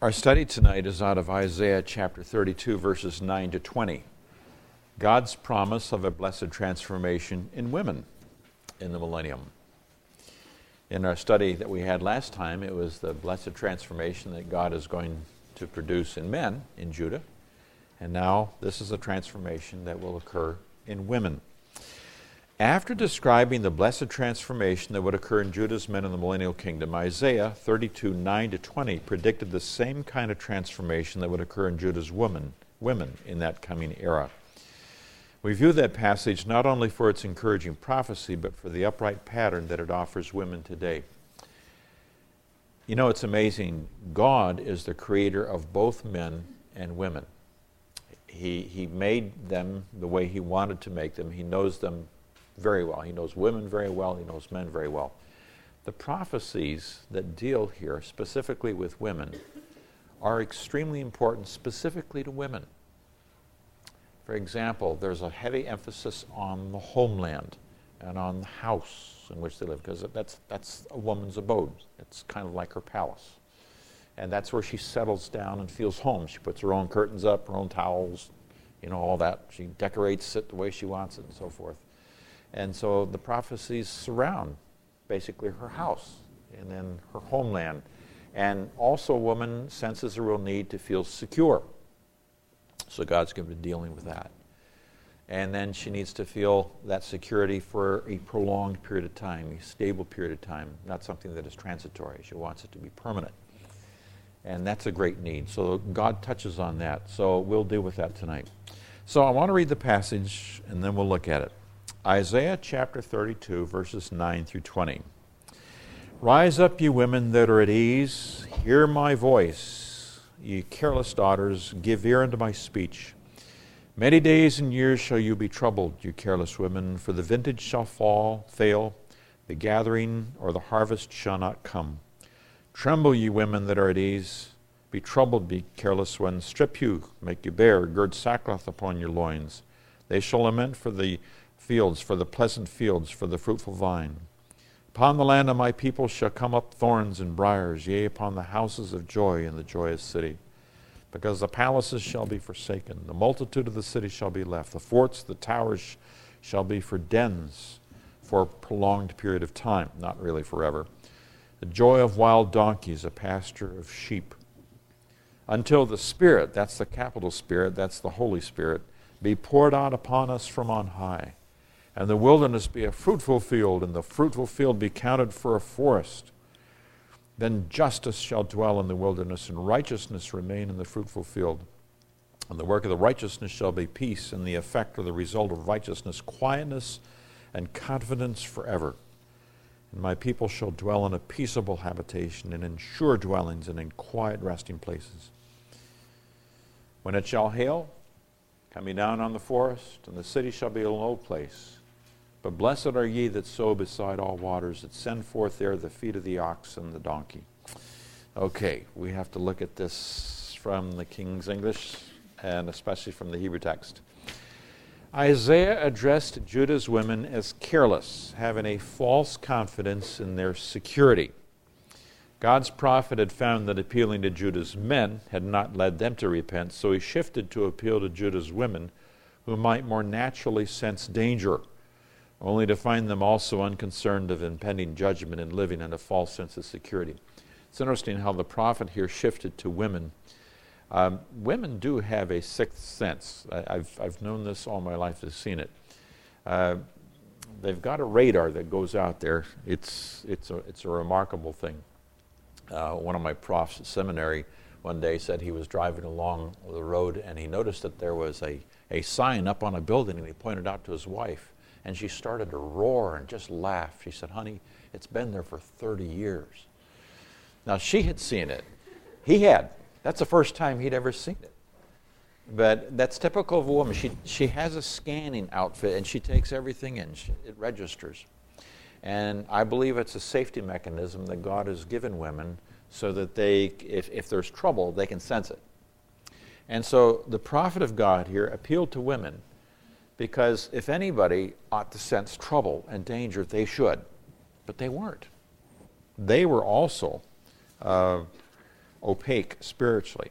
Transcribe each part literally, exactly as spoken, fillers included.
Our study tonight is out of Isaiah chapter thirty-two, verses nine to twenty. God's promise of a blessed transformation in women in the millennium. In our study that we had last time, it was the blessed transformation that God is going to produce in men in Judah. And now this is a transformation that will occur in women. After describing the blessed transformation that would occur in Judah's men in the millennial kingdom, Isaiah thirty-two, nine to twenty predicted the same kind of transformation that would occur in Judah's woman, women in that coming era. We view that passage not only for its encouraging prophecy, but for the upright pattern that it offers women today. You know, it's amazing. God is the creator of both men and women. He, he made them the way He wanted to make them. He knows them very well. He knows women very well. He knows men very well. The prophecies that deal here specifically with women are extremely important specifically to women. For example, there's a heavy emphasis on the homeland and on the house in which they live, because that's, that's a woman's abode. It's kind of like her palace. And that's where she settles down and feels home. She puts her own curtains up, her own towels, you know, all that. She decorates it the way she wants it and so forth. And so the prophecies surround basically her house and then her homeland. And also a woman senses a real need to feel secure. So God's going to be dealing with that. And then she needs to feel that security for a prolonged period of time, a stable period of time, not something that is transitory. She wants it to be permanent. And that's a great need. So God touches on that. So we'll deal with that tonight. So I want to read the passage and then we'll look at it. Isaiah chapter thirty-two, verses nine through twenty. Rise up, ye women that are at ease, hear my voice. Ye careless daughters, give ear unto my speech. Many days and years shall you be troubled, you careless women, for the vintage shall fall, fail, the gathering or the harvest shall not come. Tremble, ye women that are at ease, be troubled, be careless ones. Strip you, make you bare, gird sackcloth upon your loins. They shall lament for the fields, for the pleasant fields, for the fruitful vine. Upon the land of my people shall come up thorns and briars, yea, upon the houses of joy in the joyous city. Because the palaces shall be forsaken, the multitude of the cities shall be left, the forts, the towers shall be for dens for a prolonged period of time, not really forever. The joy of wild donkeys, a pasture of sheep. Until the Spirit, that's the capital Spirit, that's the Holy Spirit, be poured out upon us from on high. And the wilderness be a fruitful field, and the fruitful field be counted for a forest. Then justice shall dwell in the wilderness, and righteousness remain in the fruitful field. And the work of the righteousness shall be peace, and the effect or the result of righteousness, quietness and confidence forever. And my people shall dwell in a peaceable habitation, and in sure dwellings, and in quiet resting places. When it shall hail, coming down on the forest, and the city shall be a low place. But blessed are ye that sow beside all waters, that send forth there the feet of the ox and the donkey. Okay, we have to look at this from the King's English, and especially from the Hebrew text. Isaiah addressed Judah's women as careless, having a false confidence in their security. God's prophet had found that appealing to Judah's men had not led them to repent, so he shifted to appeal to Judah's women, who might more naturally sense danger, only to find them also unconcerned of impending judgment and living in a false sense of security. It's interesting how the prophet here shifted to women. Um, women do have a sixth sense. I, I've, I've known this all my life, I've seen it. Uh, they've got a radar that goes out there. It's, it's, a, it's a remarkable thing. Uh, one of my profs at seminary one day said he was driving along the road and he noticed that there was a, a sign up on a building, and he pointed out to his wife, and she started to roar and just laugh. She said, "Honey, it's been there for thirty years. Now she had seen it. He had. That's the first time he'd ever seen it. But that's typical of a woman. She, she has a scanning outfit and she takes everything in. She, it registers. And I believe it's a safety mechanism that God has given women so that they, if, if there's trouble, they can sense it. And so the prophet of God here appealed to women because if anybody ought to sense trouble and danger, they should. But they weren't. They were also uh, opaque spiritually.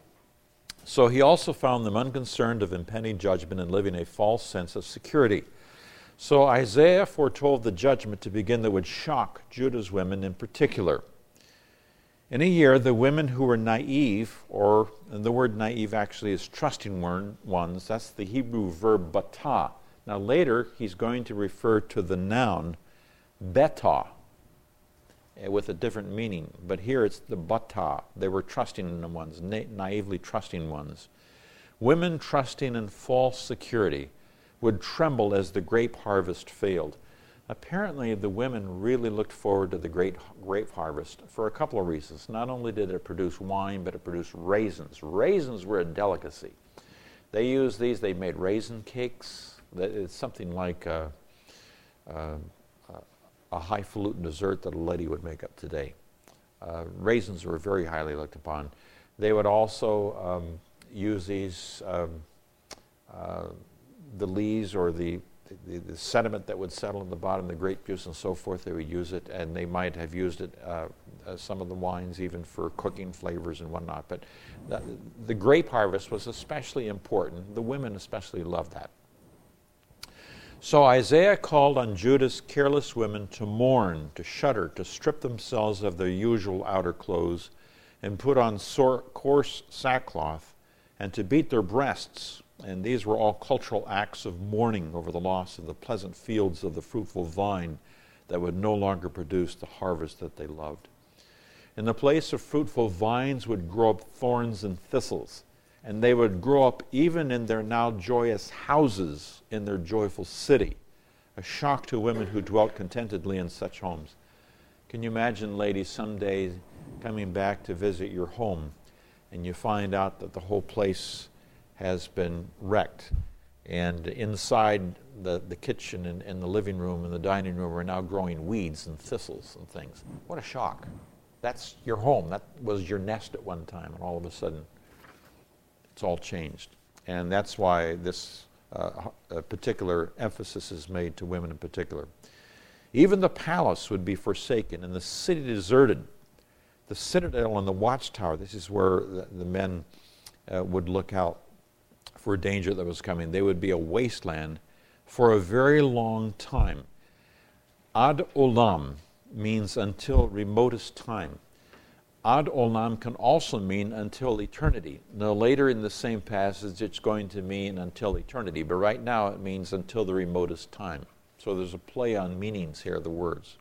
So he also found them unconcerned of impending judgment and living a false sense of security. So Isaiah foretold the judgment to begin that would shock Judah's women in particular. In a year, the women who were naive, or and the word naive actually is trusting ones, that's the Hebrew verb batah. Now later, he's going to refer to the noun betah with a different meaning. But here it's the batah. They were trusting ones, na- naively trusting ones. Women trusting in false security would tremble as the grape harvest failed. Apparently, the women really looked forward to the great grape harvest for a couple of reasons. Not only did it produce wine, but it produced raisins. Raisins were a delicacy. They used these, they made raisin cakes. It's something like a, a, a highfalutin dessert that a lady would make up today. Uh, raisins were very highly looked upon. They would also um, use these, um, uh, the lees or the The, the sediment that would settle in the bottom, the grape juice and so forth, they would use it, and they might have used it, uh, uh, some of the wines even for cooking flavors and whatnot. But the, the grape harvest was especially important. The women especially loved that. So Isaiah called on Judah's careless women to mourn, to shudder, to strip themselves of their usual outer clothes and put on sore, coarse sackcloth and to beat their breasts. And these were all cultural acts of mourning over the loss of the pleasant fields of the fruitful vine that would no longer produce the harvest that they loved. In the place of fruitful vines would grow up thorns and thistles, and they would grow up even in their now joyous houses in their joyful city, a shock to women who dwelt contentedly in such homes. Can you imagine, ladies, someday coming back to visit your home, and you find out that the whole place has been wrecked, and inside the, the kitchen and, and the living room and the dining room are now growing weeds and thistles and things. What a shock. That's your home. That was your nest at one time, and all of a sudden it's all changed. And that's why this uh, particular emphasis is made to women in particular. Even the palace would be forsaken and the city deserted. The citadel and the watchtower, this is where the, the men uh, would look out for danger that was coming. They would be a wasteland for a very long time. Ad olam means until remotest time. Ad olam can also mean until eternity. Now later in the same passage it's going to mean until eternity, but right now it means until the remotest time. So there's a play on meanings here, the words.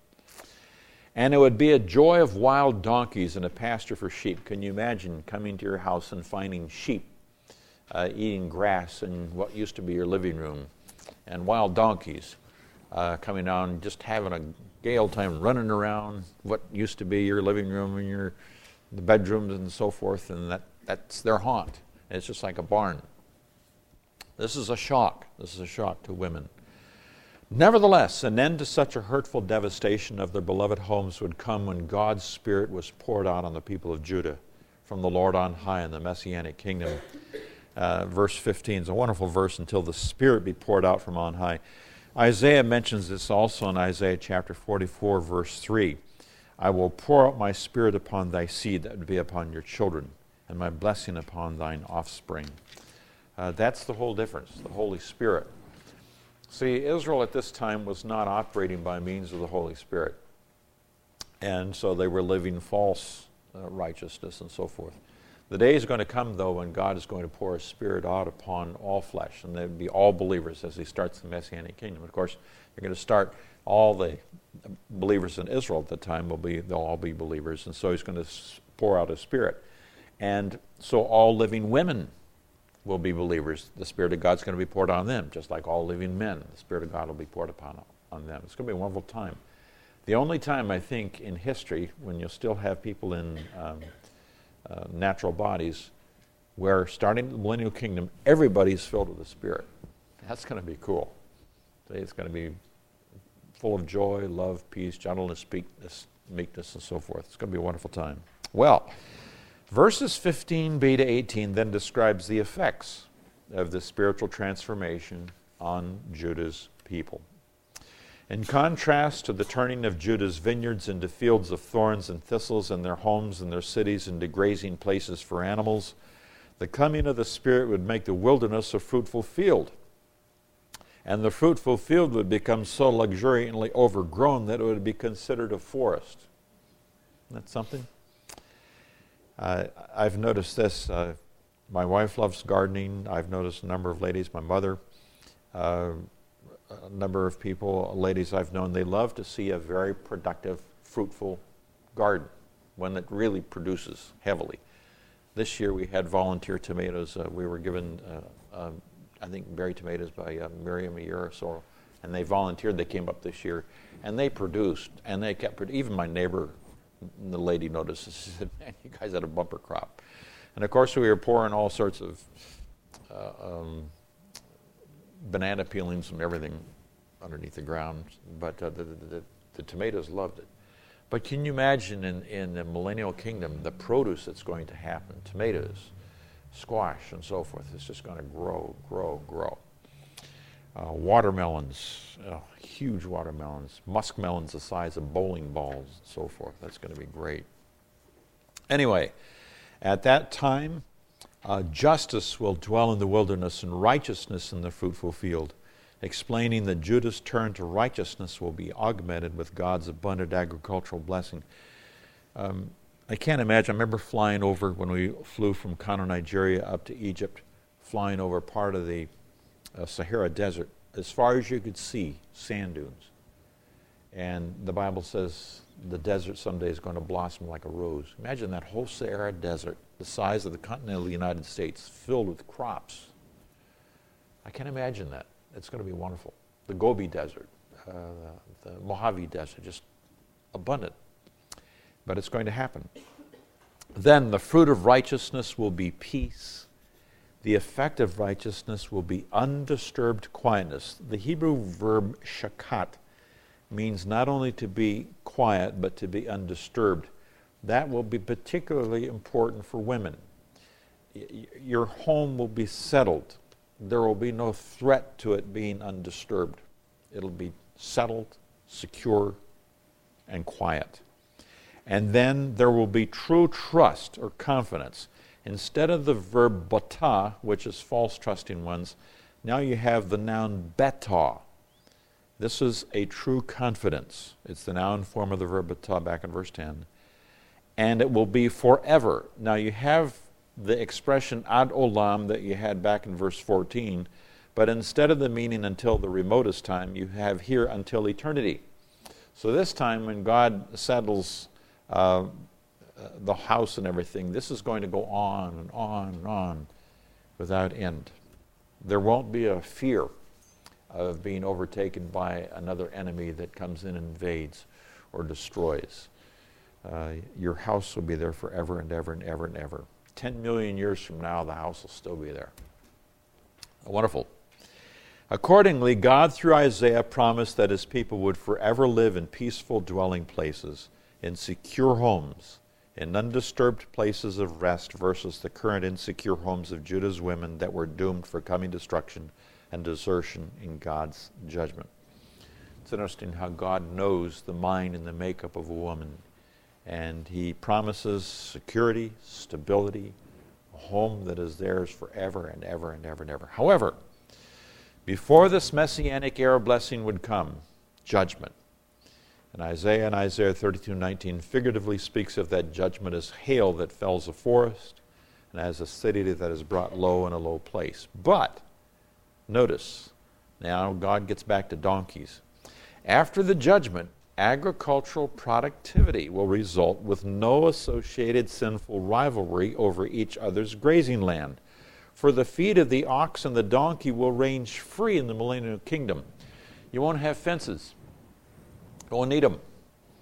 And it would be a joy of wild donkeys and a pasture for sheep. Can you imagine coming to your house and finding sheep Uh, eating grass in what used to be your living room, and wild donkeys uh, coming down, just having a gale time, running around what used to be your living room and your the bedrooms and so forth, and that, that's their haunt. It's just like a barn. This is a shock. This is a shock to women. Nevertheless, an end to such a hurtful devastation of their beloved homes would come when God's Spirit was poured out on the people of Judah from the Lord on high in the Messianic kingdom. Uh, verse fifteen is a wonderful verse, until the Spirit be poured out from on high. Isaiah mentions this also in Isaiah chapter forty-four, verse three. I will pour out my Spirit upon thy seed, that would be upon your children, and my blessing upon thine offspring. Uh, that's the whole difference, the Holy Spirit. See, Israel at this time was not operating by means of the Holy Spirit. And so they were living false uh, righteousness and so forth. The day is going to come, though, when God is going to pour His Spirit out upon all flesh, and they would be all believers as He starts the Messianic kingdom. Of course, you're going to start all the believers in Israel at the time will be they'll all be believers, and so He's going to pour out His Spirit, and so all living women will be believers. The Spirit of God's going to be poured on them, just like all living men. The Spirit of God will be poured upon on them. It's going to be a wonderful time. The only time I think in history when you'll still have people in um, Uh, natural bodies, where starting the millennial kingdom, everybody's filled with the Spirit. That's going to be cool. It's going to be full of joy, love, peace, gentleness, meekness, meekness, and so forth. It's going to be a wonderful time. Well, verses fifteen b to eighteen then describes the effects of this spiritual transformation on Judah's people. In contrast to the turning of Judah's vineyards into fields of thorns and thistles, and their homes and their cities into grazing places for animals, the coming of the Spirit would make the wilderness a fruitful field. And the fruitful field would become so luxuriantly overgrown that it would be considered a forest. Isn't that something? Uh, I've noticed this. Uh, my wife loves gardening. I've noticed a number of ladies, my mother, uh, a number of people, ladies I've known, they love to see a very productive, fruitful garden, one that really produces heavily. This year we had volunteer tomatoes. Uh, we were given, uh, um, I think, berry tomatoes by uh, Miriam a year or so, and they volunteered. They came up this year, and they produced, and they kept, even my neighbor, the lady noticed, she said, man, you guys had a bumper crop. And of course we were pouring all sorts of uh, um, banana peelings and everything underneath the ground, but uh, the, the, the tomatoes loved it. But can you imagine in, in the millennial kingdom the produce that's going to happen? Tomatoes, squash, and so forth. It's just going to grow, grow, grow. Uh, watermelons, uh, huge watermelons, muskmelons the size of bowling balls, and so forth. That's going to be great. Anyway, at that time, Uh, justice will dwell in the wilderness and righteousness in the fruitful field, explaining that Judah's turn to righteousness will be augmented with God's abundant agricultural blessing. Um, I can't imagine. I remember flying over when we flew from Kano, Nigeria up to Egypt, flying over part of the uh, Sahara Desert. As far as you could see, sand dunes. And the Bible says the desert someday is going to blossom like a rose. Imagine that whole Sahara Desert, the size of the continental United States, filled with crops. I can't imagine that. It's going to be wonderful. The Gobi Desert, uh, the, the Mojave Desert, just abundant. But it's going to happen. Then the fruit of righteousness will be peace. The effect of righteousness will be undisturbed quietness. The Hebrew verb shakat means not only to be quiet, but to be undisturbed. That will be particularly important for women. Y- your home will be settled. There will be no threat to it being undisturbed. It'll be settled, secure, and quiet. And then there will be true trust or confidence. Instead of the verb bata, which is false trusting ones, now you have the noun beta. This is a true confidence. It's the noun form of the verb bata back in verse ten. And it will be forever. Now you have the expression ad olam that you had back in verse fourteen, but instead of the meaning until the remotest time, you have here until eternity. So this time when God settles uh, the house and everything, this is going to go on and on and on without end. There won't be a fear of being overtaken by another enemy that comes in and invades or destroys. Uh, your house will be there forever and ever and ever and ever. Ten million years from now, the house will still be there. Wonderful. Accordingly, God, through Isaiah, promised that his people would forever live in peaceful dwelling places, in secure homes, in undisturbed places of rest versus the current insecure homes of Judah's women that were doomed for coming destruction and desertion in God's judgment. It's interesting how God knows the mind and the makeup of a woman. And he promises security, stability, a home that is theirs forever and ever and ever and ever. However, before this messianic era blessing would come, judgment. And Isaiah in Isaiah thirty-two nineteen figuratively speaks of that judgment as hail that fells a forest and as a city that is brought low in a low place. But notice, now God gets back to donkeys. After the judgment, agricultural productivity will result with no associated sinful rivalry over each other's grazing land. For the feet of the ox and the donkey will range free in the millennial kingdom. You won't have fences. You won't need them.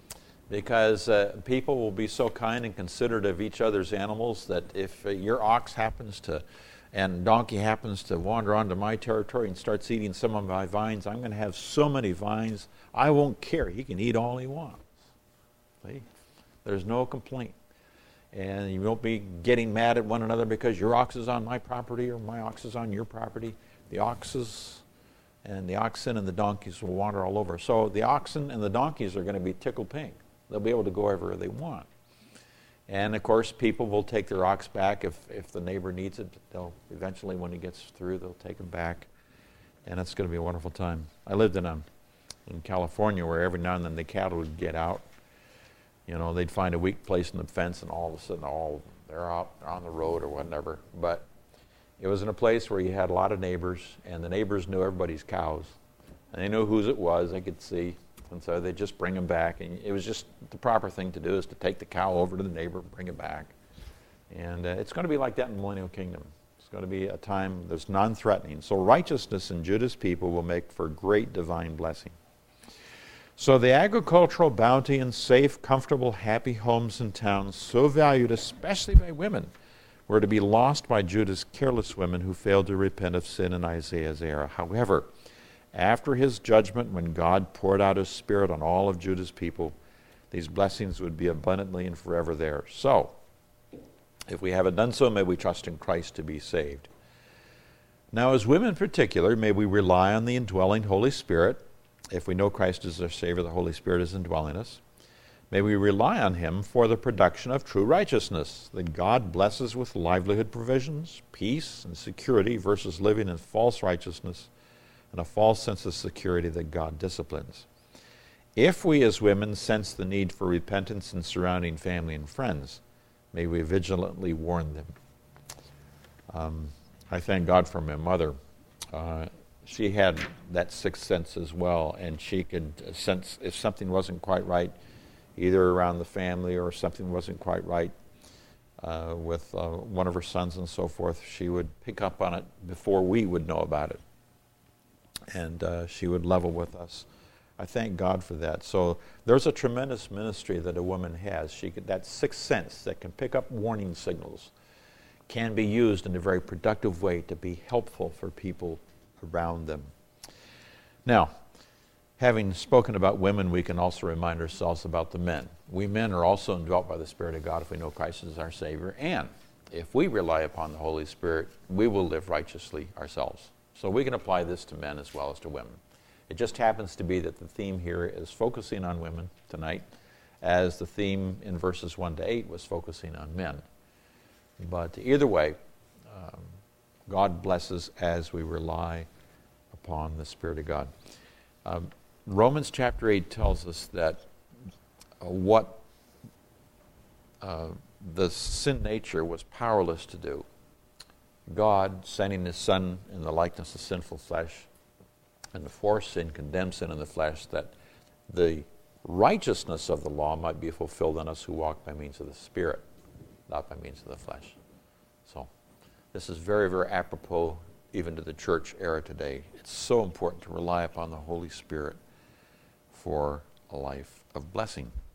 Because uh, people will be so kind and considerate of each other's animals that if uh, your ox happens to and donkey happens to wander onto my territory and starts eating some of my vines, I'm going to have so many vines, I won't care. He can eat all he wants. See? There's no complaint. And you won't be getting mad at one another because your ox is on my property or my ox is on your property. The oxes and the oxen and the donkeys will wander all over. So the oxen and the donkeys are going to be tickled pink. They'll be able to go wherever they want. And of course, people will take their ox back if, if the neighbor needs it. They'll eventually, when he gets through, they'll take him back. And it's going to be a wonderful time. I lived in a, in California where every now and then the cattle would get out. You know, they'd find a weak place in the fence, and all of a sudden, all they're out on the road or whatever. But it was in a place where you had a lot of neighbors, and the neighbors knew everybody's cows. And they knew whose it was, they could see. And so they'd just bring them back. And it was just the proper thing to do, is to take the cow over to the neighbor, bring it back. And uh, it's going to be like that in the Millennial Kingdom. It's going to be a time that's non-threatening. So righteousness in Judah's people will make for great divine blessing. So the agricultural bounty and safe, comfortable, happy homes and towns, so valued especially by women, were to be lost by Judah's careless women who failed to repent of sin in Isaiah's era. However, after his judgment, when God poured out his Spirit on all of Judah's people, these blessings would be abundantly and forever theirs. So, if we haven't done so, may we trust in Christ to be saved. Now, as women in particular, may we rely on the indwelling Holy Spirit. If we know Christ is our Savior, the Holy Spirit is indwelling us. May we rely on him for the production of true righteousness, that God blesses with livelihood provisions, peace, and security versus living in false righteousness and a false sense of security that God disciplines. If we as women sense the need for repentance in surrounding family and friends, may we vigilantly warn them. Um, I thank God for my mother. Uh, she had that sixth sense as well, and she could sense if something wasn't quite right, either around the family or something wasn't quite right uh, with uh, one of her sons and so forth. She would pick up on it before we would know about it. And uh, she would level with us. I thank God for that. So there's a tremendous ministry that a woman has. She could, that sixth sense that can pick up warning signals can be used in a very productive way to be helpful for people around them. Now, having spoken about women, we can also remind ourselves about the men. We men are also indwelt by the Spirit of God if we know Christ is our Savior. And if we rely upon the Holy Spirit, we will live righteously ourselves. So we can apply this to men as well as to women. It just happens to be that the theme here is focusing on women tonight, as the theme in verses one to eight was focusing on men. But either way, um, God blesses as we rely upon the Spirit of God. Um, Romans chapter eight tells us that uh, what uh, the sin nature was powerless to do, God, sending his Son in the likeness of sinful flesh, and to force sin, condemn sin in the flesh, that the righteousness of the law might be fulfilled in us who walk by means of the Spirit, not by means of the flesh. So this is very, very apropos even to the church era today. It's so important to rely upon the Holy Spirit for a life of blessing.